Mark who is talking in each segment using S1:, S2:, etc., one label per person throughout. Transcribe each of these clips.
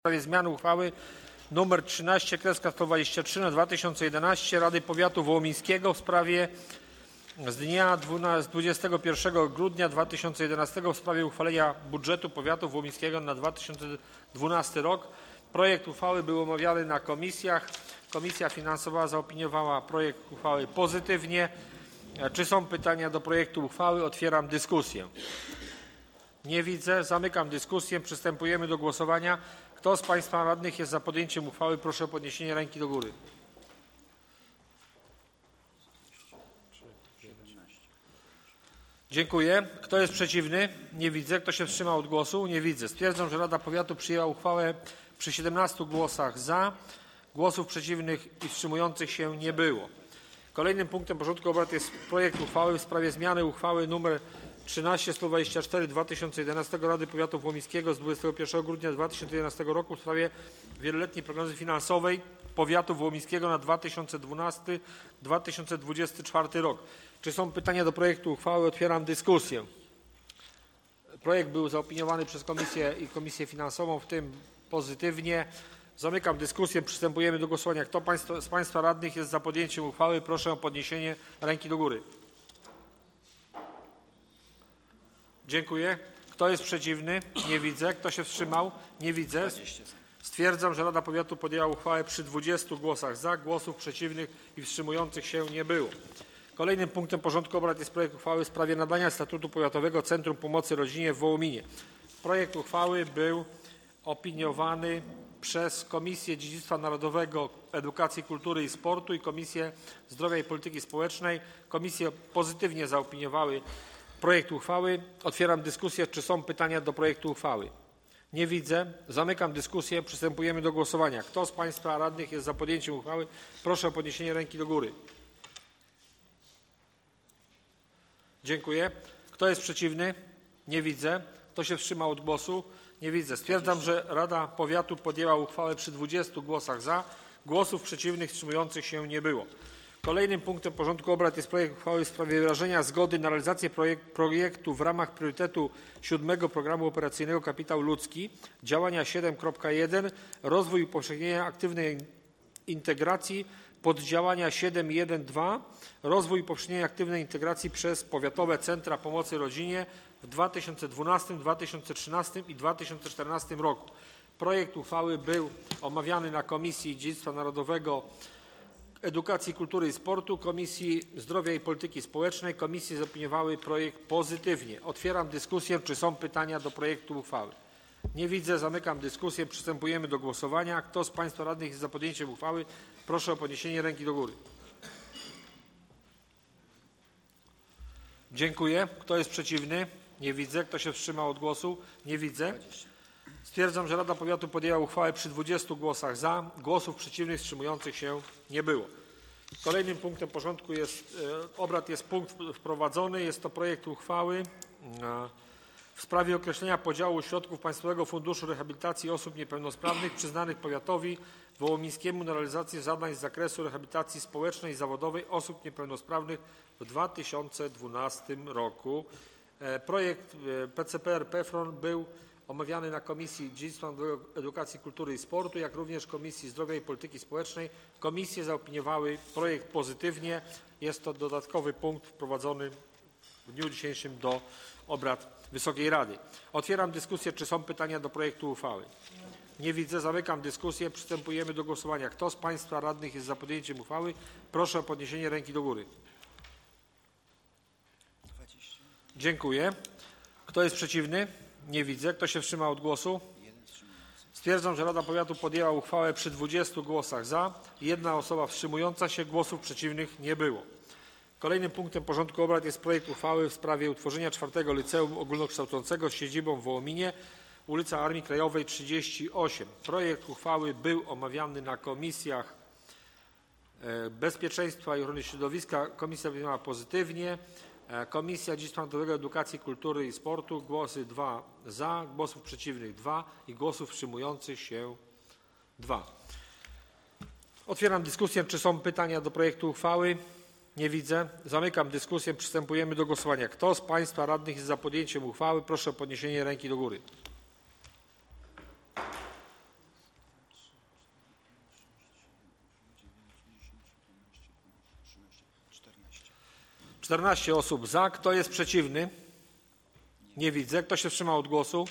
S1: w sprawie zmiany uchwały nr 13/123 na 2011 Rady Powiatu Wołomińskiego w sprawie z dnia 21 grudnia 2011 w sprawie uchwalenia budżetu powiatu wołomińskiego na 2012 rok. Projekt uchwały był omawiany na komisjach. Komisja finansowa zaopiniowała projekt uchwały pozytywnie. Czy są pytania do projektu uchwały? Otwieram dyskusję. Nie widzę. Zamykam dyskusję. Przystępujemy do głosowania. Kto z Państwa radnych jest za podjęciem uchwały? Proszę o podniesienie ręki do góry. Dziękuję. Kto jest przeciwny? Nie widzę. Kto się wstrzymał od głosu? Nie widzę. Stwierdzam, że Rada Powiatu przyjęła uchwałę przy 17 głosach za. Głosów przeciwnych i wstrzymujących się nie było. Kolejnym punktem porządku obrad jest projekt uchwały w sprawie zmiany uchwały nr 13/124/2011 Rady Powiatu Wołomińskiego z 21 grudnia 2011 roku w sprawie wieloletniej prognozy finansowej Powiatu Wołomińskiego na 2012-2024 rok. Czy są pytania do projektu uchwały? Otwieram dyskusję. Projekt był zaopiniowany przez Komisję i Komisję Finansową, w tym pozytywnie. Zamykam dyskusję. Przystępujemy do głosowania. Kto z Państwa radnych jest za podjęciem uchwały? Proszę o podniesienie ręki do góry. Dziękuję. Kto jest przeciwny? Nie widzę. Kto się wstrzymał? Nie widzę. Stwierdzam, że Rada Powiatu podjęła uchwałę przy 20 głosach za. Głosów przeciwnych i wstrzymujących się nie było. Kolejnym punktem porządku obrad jest projekt uchwały w sprawie nadania statutu Powiatowego Centrum Pomocy Rodzinie w Wołominie. Projekt uchwały był opiniowany przez Komisję Dziedzictwa Narodowego, Edukacji, Kultury i Sportu i Komisję Zdrowia i Polityki Społecznej. Komisje pozytywnie zaopiniowały projekt uchwały. Otwieram dyskusję. Czy są pytania do projektu uchwały? Nie widzę. Zamykam dyskusję. Przystępujemy do głosowania. Kto z Państwa radnych jest za podjęciem uchwały? Proszę o podniesienie ręki do góry. Dziękuję. Kto jest przeciwny? Nie widzę. Kto się wstrzymał od głosu? Nie widzę. Stwierdzam, że Rada Powiatu podjęła uchwałę przy 20 głosach za. Głosów przeciwnych, wstrzymujących się nie było. Kolejnym punktem porządku obrad jest projekt uchwały w sprawie wyrażenia zgody na realizację projektu w ramach priorytetu 7 Programu Operacyjnego Kapitał Ludzki, działania 7.1 Rozwój i upowszechnienie aktywnej integracji, poddziałania 7.1.2 Rozwój i upowszechnienie aktywnej integracji przez powiatowe centra pomocy rodzinie w 2012, 2013 i 2014 roku. Projekt uchwały był omawiany na Komisji Dziedzictwa Narodowego, Edukacji, Kultury i Sportu, Komisji Zdrowia i Polityki Społecznej. Komisje zaopiniowały projekt pozytywnie. Otwieram dyskusję. Czy są pytania do projektu uchwały? Nie widzę. Zamykam dyskusję. Przystępujemy do głosowania. Kto z Państwa radnych jest za podjęciem uchwały? Proszę o podniesienie ręki do góry. Dziękuję. Kto jest przeciwny? Nie widzę. Kto się wstrzymał od głosu? Nie widzę. Stwierdzam, że Rada Powiatu podjęła uchwałę przy 20 głosach za. Głosów przeciwnych, wstrzymujących się nie było. Kolejnym punktem porządku obrad jest punkt wprowadzony. Jest to projekt uchwały w sprawie określenia podziału środków Państwowego Funduszu Rehabilitacji Osób Niepełnosprawnych przyznanych powiatowi wołomińskiemu na realizację zadań z zakresu rehabilitacji społecznej i zawodowej osób niepełnosprawnych w 2012 roku. Projekt PCPR PFRON był omawiany na Komisji Dziedzictwa Narodowego, Edukacji, Kultury i Sportu, jak również Komisji Zdrowia i Polityki Społecznej. Komisje zaopiniowały projekt pozytywnie. Jest to dodatkowy punkt wprowadzony w dniu dzisiejszym do obrad Wysokiej Rady. Otwieram dyskusję. Czy są pytania do projektu uchwały? Nie widzę. Zamykam dyskusję. Przystępujemy do głosowania. Kto z Państwa radnych jest za podjęciem uchwały? Proszę o podniesienie ręki do góry. Dziękuję. Kto jest przeciwny? Nie widzę. Kto się wstrzymał od głosu? Stwierdzam, że Rada Powiatu podjęła uchwałę przy 20 głosach za. Jedna osoba wstrzymująca się. Głosów przeciwnych nie było. Kolejnym punktem porządku obrad jest projekt uchwały w sprawie utworzenia 4 Liceum Ogólnokształcącego z siedzibą w Wołominie, ulica Armii Krajowej 38. Projekt uchwały był omawiany na komisjach Bezpieczeństwa i Ochrony Środowiska. Komisja opiniowała pozytywnie. Komisja Dziedzictwa Narodowego, Edukacji, Kultury i Sportu głosy 2 za, głosów przeciwnych 2 i głosów wstrzymujących się 2. Otwieram dyskusję. Czy są pytania do projektu uchwały? Nie widzę. Zamykam dyskusję. Przystępujemy do głosowania. Kto z Państwa radnych jest za podjęciem uchwały? Proszę o podniesienie ręki do góry. 14 osób za. Kto jest przeciwny? Nie widzę. Kto się wstrzymał od głosu?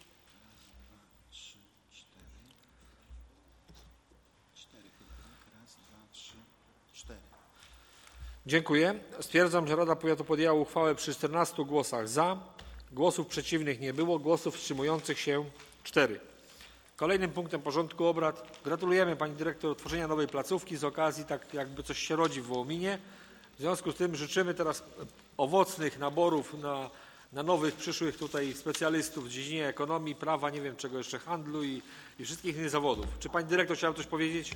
S1: Dziękuję. Stwierdzam, że Rada Powiatu podjęła uchwałę przy 14 głosach za. Głosów przeciwnych nie było. Głosów wstrzymujących się 4. Kolejnym punktem porządku obrad gratulujemy pani dyrektor otworzenia nowej placówki z okazji, tak jakby coś się rodzi w Wołominie. W związku z tym życzymy teraz owocnych naborów na nowych, przyszłych tutaj specjalistów w dziedzinie ekonomii, prawa, nie wiem czego jeszcze, handlu i wszystkich innych zawodów. Czy pani dyrektor chciała coś powiedzieć?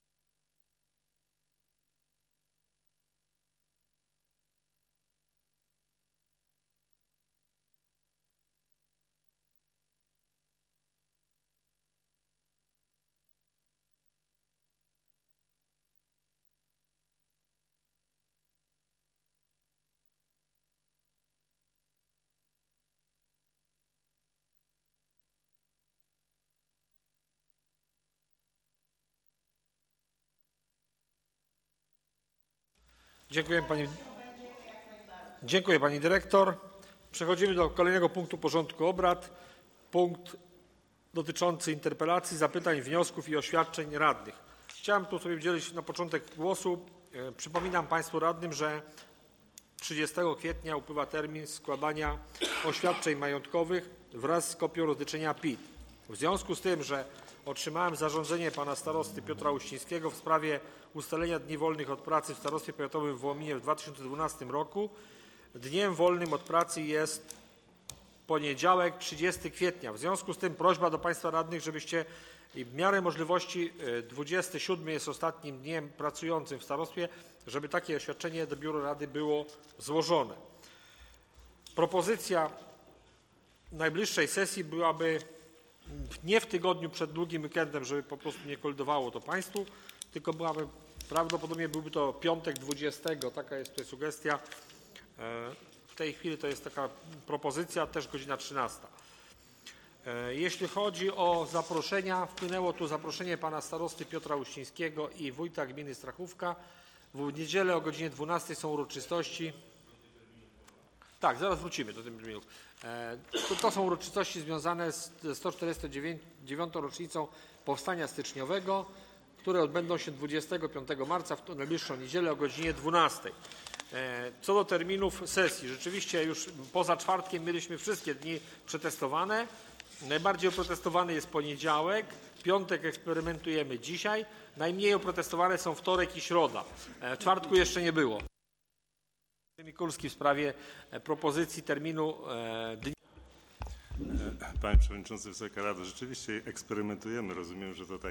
S1: Dziękuję pani dyrektor. Przechodzimy do kolejnego punktu porządku obrad. Punkt dotyczący interpelacji, zapytań, wniosków i oświadczeń radnych. Chciałem tu sobie udzielić na początek głosu. Przypominam państwu radnym, że 30 kwietnia upływa termin składania oświadczeń majątkowych wraz z kopią rozliczenia PIT. W związku z tym, że otrzymałem zarządzenie pana starosty Piotra Uścińskiego w sprawie ustalenia dni wolnych od pracy w starostwie powiatowym w Wołominie w 2012 roku, dniem wolnym od pracy jest poniedziałek 30 kwietnia. W związku z tym prośba do państwa radnych, żebyście w miarę możliwości 27 jest ostatnim dniem pracującym w starostwie, żeby takie oświadczenie do biura rady było złożone. Propozycja najbliższej sesji byłaby nie w tygodniu przed długim weekendem, żeby po prostu nie kolidowało to państwu, tylko prawdopodobnie byłby to piątek 20, taka jest tutaj sugestia. W tej chwili to jest taka propozycja, też godzina 13. Jeśli chodzi o zaproszenia, wpłynęło tu zaproszenie pana starosty Piotra Uścińskiego i wójta gminy Strachówka. W niedzielę o godzinie 12 są uroczystości. Tak, zaraz wrócimy do tych terminów. To są uroczystości związane z 149. rocznicą Powstania Styczniowego, które odbędą się 25 marca w najbliższą niedzielę o godzinie 12. Co do terminów sesji, rzeczywiście już poza czwartkiem mieliśmy wszystkie dni przetestowane. Najbardziej oprotestowany jest poniedziałek, piątek eksperymentujemy dzisiaj. Najmniej oprotestowane są wtorek i środa. Czwartku jeszcze nie było. Mikulski w sprawie propozycji terminu dni.
S2: Panie Przewodniczący, Wysoka Rado, rzeczywiście eksperymentujemy. Rozumiem, że to tak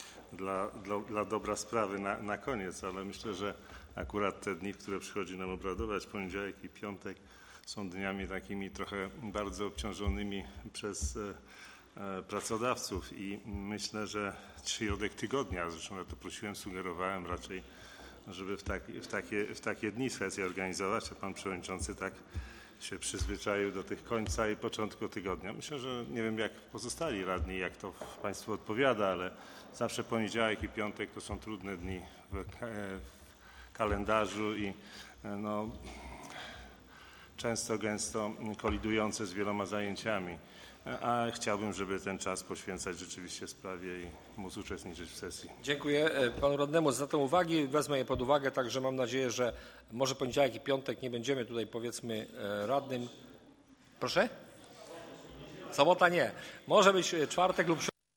S2: dla dobra sprawy na koniec, ale myślę, że akurat te dni, w które przychodzi nam obradować, poniedziałek i piątek, są dniami takimi trochę bardzo obciążonymi przez pracodawców i myślę, że środek tygodnia, zresztą ja to prosiłem, sugerowałem raczej, żeby w takie dni sesję organizować, a pan przewodniczący tak się przyzwyczaił do tych końca i początku tygodnia. Myślę, że nie wiem jak pozostali radni, jak to państwu odpowiada, ale zawsze poniedziałek i piątek to są trudne dni w kalendarzu i no, często gęsto kolidujące z wieloma zajęciami. A chciałbym, żeby ten czas poświęcać rzeczywiście sprawie i móc uczestniczyć w sesji.
S1: Dziękuję panu radnemu za tę uwagę. Wezmę je pod uwagę, także mam nadzieję, że może poniedziałek i piątek nie będziemy tutaj powiedzmy radnym. Proszę? Sobota nie. Może być czwartek lub środa.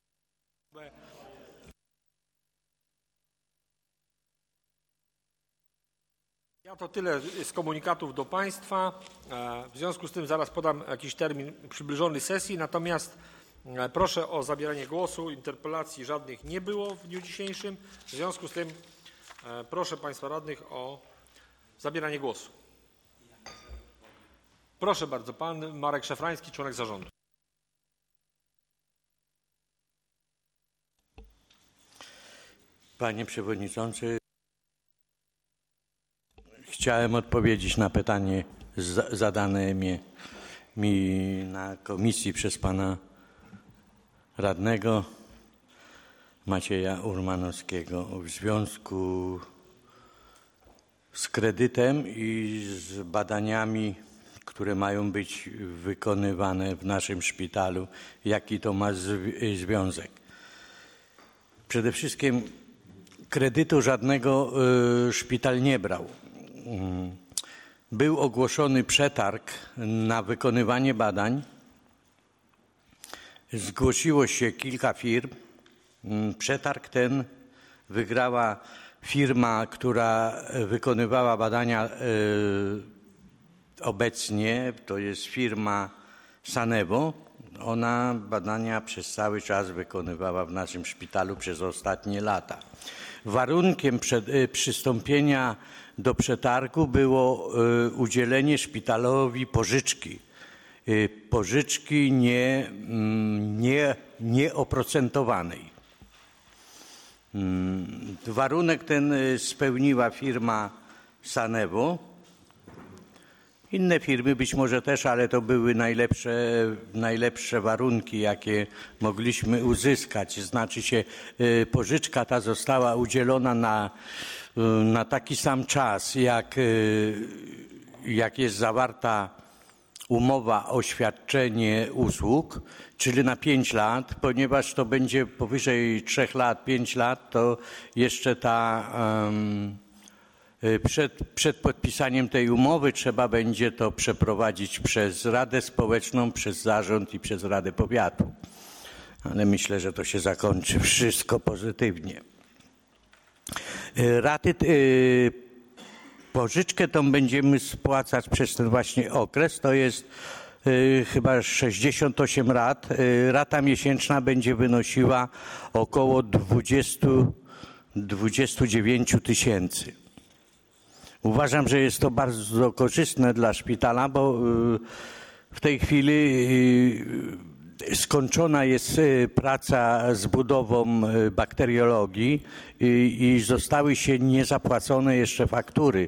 S1: Ja to tyle z komunikatów do państwa. W związku z tym zaraz podam jakiś termin przybliżony sesji, natomiast proszę o zabieranie głosu. Interpelacji żadnych nie było w dniu dzisiejszym. W związku z tym proszę państwa radnych o zabieranie głosu. Proszę bardzo, pan Marek Szafrański, członek zarządu.
S3: Panie Przewodniczący, chciałem odpowiedzieć na pytanie zadane mi na komisji przez pana radnego Macieja Urmanowskiego w związku z kredytem i z badaniami, które mają być wykonywane w naszym szpitalu, jaki to ma związek. Przede wszystkim kredytu żadnego szpital nie brał. Był ogłoszony przetarg na wykonywanie badań. Zgłosiło się kilka firm. Przetarg ten wygrała firma, która wykonywała badania obecnie, to jest firma Sanevo. Ona badania przez cały czas wykonywała w naszym szpitalu przez ostatnie lata. Warunkiem przystąpienia do przetargu było udzielenie szpitalowi pożyczki. Pożyczki nieoprocentowanej. Warunek ten spełniła firma Sanevo. Inne firmy być może też, ale to były najlepsze warunki, jakie mogliśmy uzyskać. Znaczy się, pożyczka ta została udzielona na taki sam czas, jak jest zawarta umowa o świadczenie usług, czyli na 5 lat, ponieważ to będzie powyżej 3 lat, 5 lat, to jeszcze przed podpisaniem tej umowy trzeba będzie to przeprowadzić przez Radę Społeczną, przez Zarząd i przez Radę Powiatu. Ale myślę, że to się zakończy wszystko pozytywnie. Pożyczkę tą będziemy spłacać przez ten właśnie okres, to jest chyba 68 rat. Rata miesięczna będzie wynosiła około 29 tysięcy. Uważam, że jest to bardzo korzystne dla szpitala, bo w tej chwili skończona jest praca z budową bakteriologii i zostały się niezapłacone jeszcze faktury.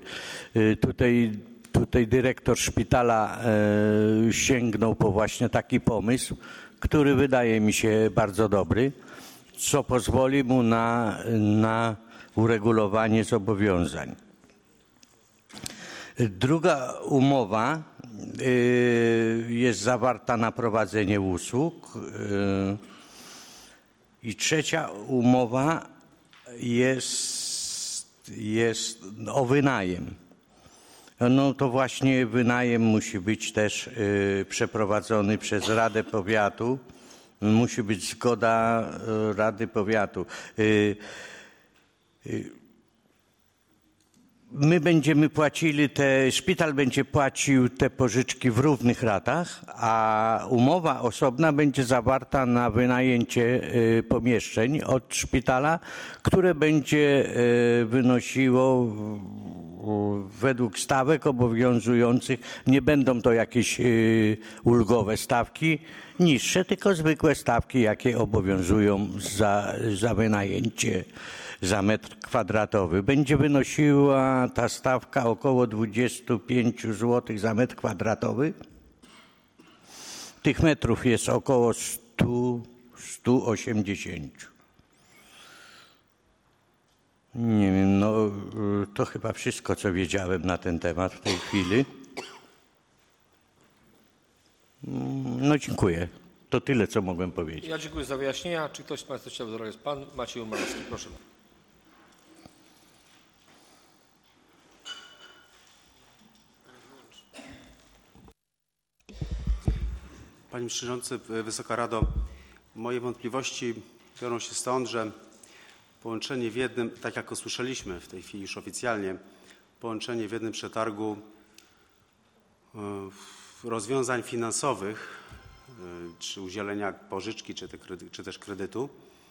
S3: Tutaj dyrektor szpitala sięgnął po właśnie taki pomysł, który wydaje mi się bardzo dobry, co pozwoli mu na uregulowanie zobowiązań. Druga umowa jest zawarta na prowadzenie usług i trzecia umowa jest o wynajem. No to właśnie wynajem musi być też przeprowadzony przez Radę Powiatu. Musi być zgoda Rady Powiatu. My będziemy płacili szpital będzie płacił te pożyczki w równych ratach, a umowa osobna będzie zawarta na wynajęcie pomieszczeń od szpitala, które będzie wynosiło według stawek obowiązujących. Nie będą to jakieś ulgowe stawki niższe, tylko zwykłe stawki, jakie obowiązują za wynajęcie za metr kwadratowy. Będzie wynosiła ta stawka około 25 zł za metr kwadratowy. Tych metrów jest około 180. Nie wiem, no to chyba wszystko, co wiedziałem na ten temat w tej chwili. No dziękuję. To tyle, co mogłem powiedzieć.
S1: Ja dziękuję za wyjaśnienia. Czy ktoś z Państwa chciałby zabrać? Pan Maciej Umarowski, proszę.
S4: Panie Przewodniczący, Wysoka Rado, moje wątpliwości biorą się stąd, że połączenie w jednym, tak jak usłyszeliśmy w tej chwili już oficjalnie, połączenie w jednym przetargu rozwiązań finansowych, czy udzielenia pożyczki, czy też kredytu,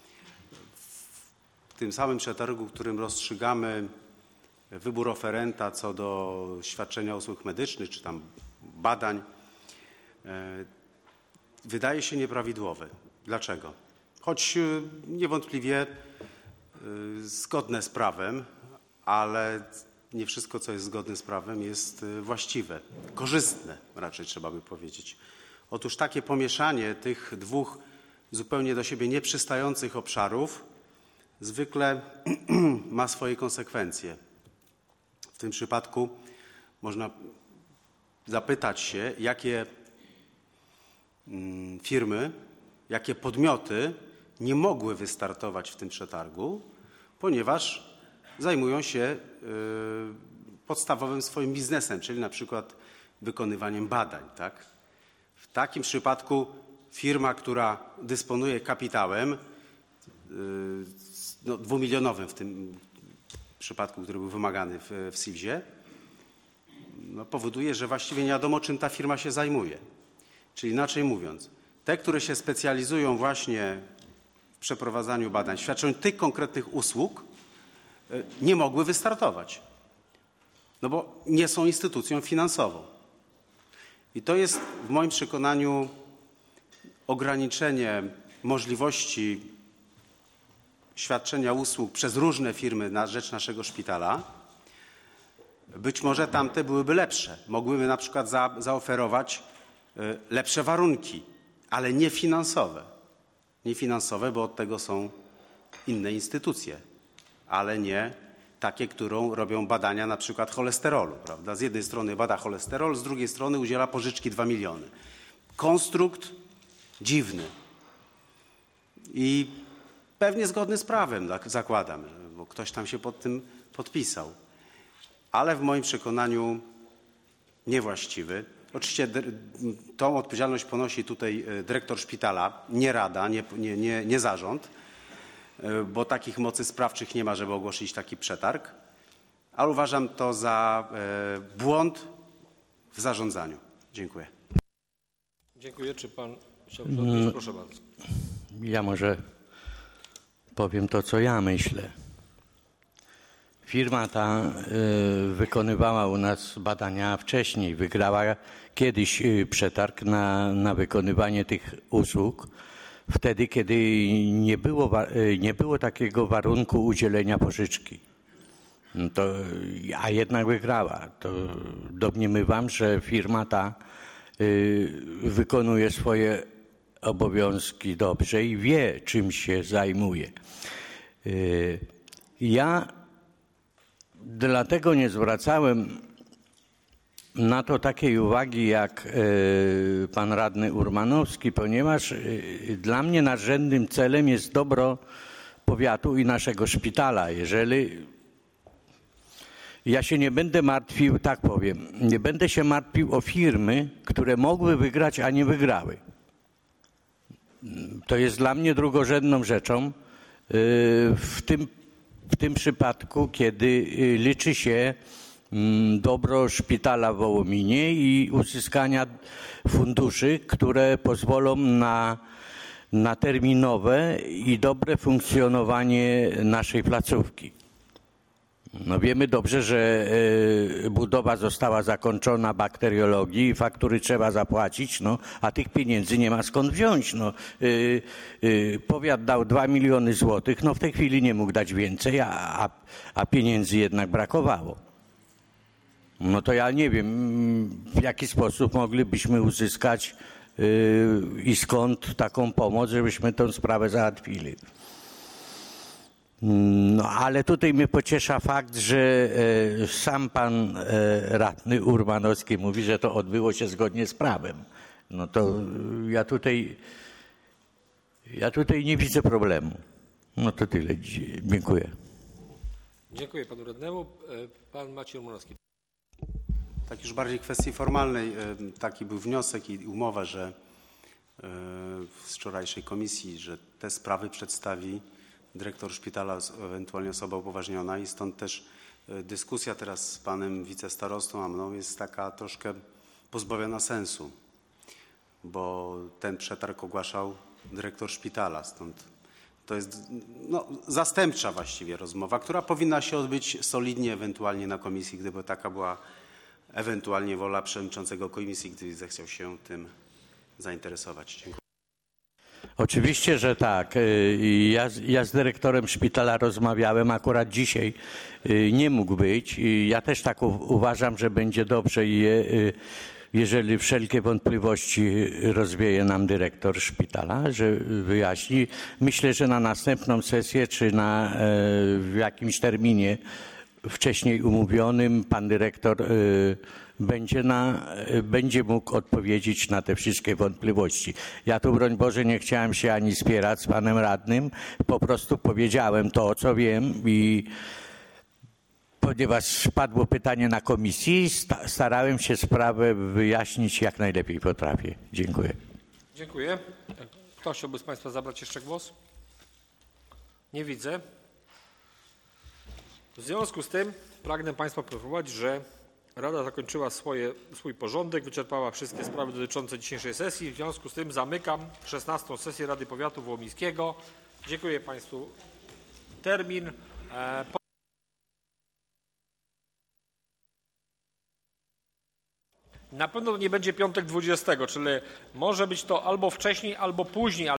S4: w tym samym przetargu, którym rozstrzygamy wybór oferenta co do świadczenia usług medycznych, czy tam badań, wydaje się nieprawidłowy. Dlaczego? Choć niewątpliwie zgodne z prawem, ale nie wszystko, co jest zgodne z prawem, jest właściwe, korzystne raczej trzeba by powiedzieć. Otóż takie pomieszanie tych dwóch zupełnie do siebie nieprzystających obszarów zwykle ma swoje konsekwencje. W tym przypadku można zapytać się, jakie firmy, jakie podmioty nie mogły wystartować w tym przetargu, ponieważ zajmują się podstawowym swoim biznesem, czyli na przykład wykonywaniem badań. Tak? W takim przypadku firma, która dysponuje kapitałem dwumilionowym w tym przypadku, który był wymagany w SIWZ-ie, powoduje, że właściwie nie wiadomo, czym ta firma się zajmuje. Czyli inaczej mówiąc, te, które się specjalizują właśnie w przeprowadzaniu badań, świadczeniu tych konkretnych usług, nie mogły wystartować, bo nie są instytucją finansową. I to jest w moim przekonaniu ograniczenie możliwości świadczenia usług przez różne firmy na rzecz naszego szpitala. Być może tamte byłyby lepsze. Mogłyby na przykład zaoferować lepsze warunki, ale nie finansowe. Nie finansowe, bo od tego są inne instytucje, ale nie takie, którą robią badania na przykład cholesterolu. Prawda? Z jednej strony bada cholesterol, z drugiej strony udziela pożyczki 2 miliony. Konstrukt dziwny i pewnie zgodny z prawem, zakładam, bo ktoś tam się pod tym podpisał, ale w moim przekonaniu niewłaściwy. Oczywiście tą odpowiedzialność ponosi tutaj dyrektor szpitala, nie rada, nie zarząd, bo takich mocy sprawczych nie ma, żeby ogłosić taki przetarg, ale uważam to za błąd w zarządzaniu. Dziękuję.
S1: Dziękuję. Czy pan chciałby odpowiedzieć? Proszę bardzo.
S3: Ja może powiem to, co ja myślę. Firma ta wykonywała u nas badania wcześniej. Wygrała kiedyś przetarg na wykonywanie tych usług. Wtedy, kiedy nie było takiego warunku udzielenia pożyczki. A jednak wygrała. To domniemywam, że firma ta wykonuje swoje obowiązki dobrze i wie, czym się zajmuje. Ja dlatego nie zwracałem na to takiej uwagi jak pan radny Urmanowski, ponieważ dla mnie nadrzędnym celem jest dobro powiatu i naszego szpitala. Jeżeli ja się nie będę martwił, tak powiem, nie będę się martwił o firmy, które mogły wygrać, a nie wygrały. To jest dla mnie drugorzędną rzeczą w tym przypadku, kiedy liczy się dobro szpitala w Wołominie i uzyskania funduszy, które pozwolą na terminowe i dobre funkcjonowanie naszej placówki. Wiemy dobrze, że budowa została zakończona bakteriologii i faktury trzeba zapłacić, a tych pieniędzy nie ma skąd wziąć. Powiat dał 2 miliony złotych, w tej chwili nie mógł dać więcej, a pieniędzy jednak brakowało. To ja nie wiem, w jaki sposób moglibyśmy uzyskać i skąd taką pomoc, żebyśmy tę sprawę załatwili. Ale tutaj mnie pociesza fakt, że sam pan radny Urmanowski mówi, że to odbyło się zgodnie z prawem. To ja tutaj nie widzę problemu. To tyle. Dziękuję.
S1: Dziękuję panu radnemu. Pan Maciej Urmanowski.
S4: Tak już bardziej kwestii formalnej, taki był wniosek i umowa, że z wczorajszej komisji, że te sprawy przedstawi dyrektor szpitala, ewentualnie osoba upoważniona i stąd też dyskusja teraz z panem wicestarostą, a mną jest taka troszkę pozbawiona sensu, bo ten przetarg ogłaszał dyrektor szpitala, stąd to jest zastępcza właściwie rozmowa, która powinna się odbyć solidnie, ewentualnie na komisji, gdyby taka była ewentualnie wola przewodniczącego komisji, gdyby zechciał się tym zainteresować. Dziękuję.
S3: Oczywiście, że tak. Ja z dyrektorem szpitala rozmawiałem, akurat dzisiaj nie mógł być. Ja też tak uważam, że będzie dobrze, jeżeli wszelkie wątpliwości rozwieje nam dyrektor szpitala, że wyjaśni. Myślę, że na następną sesję czy w jakimś terminie wcześniej umówionym pan dyrektor będzie mógł odpowiedzieć na te wszystkie wątpliwości. Ja tu, broń Boże, nie chciałem się ani spierać z panem radnym, po prostu powiedziałem to, co wiem i ponieważ padło pytanie na komisji, starałem się sprawę wyjaśnić jak najlepiej potrafię. Dziękuję.
S1: Dziękuję. Kto chciałby z państwa zabrać jeszcze głos? Nie widzę. W związku z tym pragnę państwa poinformować, że Rada zakończyła swój porządek, wyczerpała wszystkie sprawy dotyczące dzisiejszej sesji. W związku z tym zamykam 16. sesję Rady Powiatu Wołomińskiego. Dziękuję państwu. Termin na pewno nie będzie piątek 20, czyli może być to albo wcześniej, albo później.